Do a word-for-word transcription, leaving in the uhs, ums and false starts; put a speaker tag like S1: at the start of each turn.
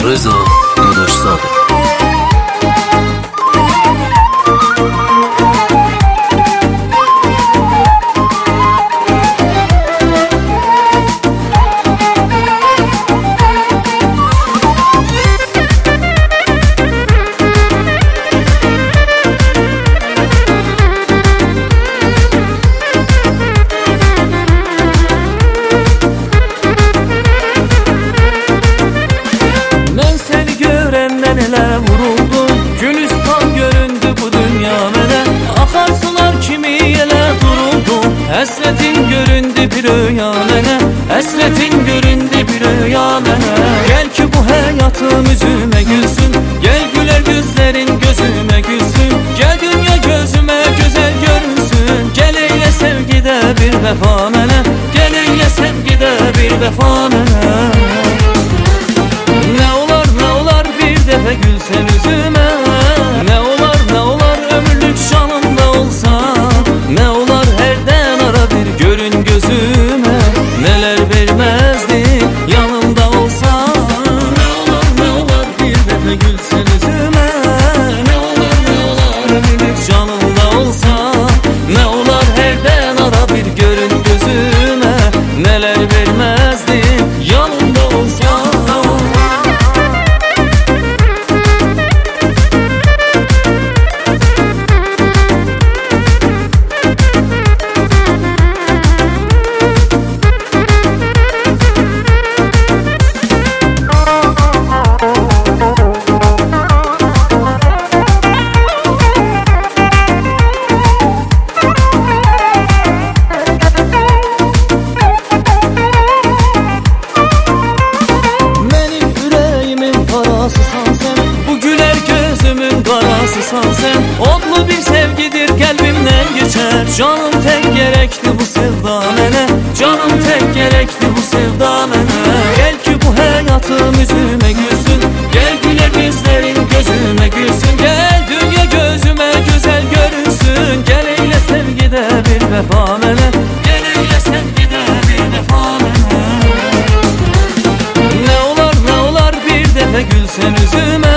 S1: Rıza Dadaşzadeh.
S2: Ele vuruldum, Gülistan göründü bu dünya mene. Akarsular kimi ele duruldum, Hasretin göründü bir rüya mene. Hasretin göründü bir rüya mene. Gel ki bu hayatım yüzüme gülsün, gel güler gözlerin gözüme gülsün. Gel dünya gözüme güzel görünsün, gel eyle sevgide bir vefa mene. Gel eyle sevgide bir vefa mene. Defe gülsen yüzüme, ne olar ne olar ömürlük canımda olsa. Ne olar herden ara bir görün gözüme, neler vermezdim yanımda olsa. Ne olar ne olar bir defe gülsen yüzüme, ne olar ne olar ömürlük canımda olsa. Ne olar herden ara bir görün gözüme, neler vermezdim yanımda olsa. Bu güler gözümün karasısan sen. Odlu bir sevgidir kalbimden geçer. Canım tek gerekti bu sevda mene. Canım tek gerekti bu sevda mene. Gel ki bu hayatım yüzüme gülsün, gel güler bizlerin gözüme gülsün. Gel dünya gözüme güzel görünsün, gel eyle sevgide bir vefa mene. Gel eyle sevgide bir vefa mene. Ne olar ne olar bir defa gülsen yüzüme,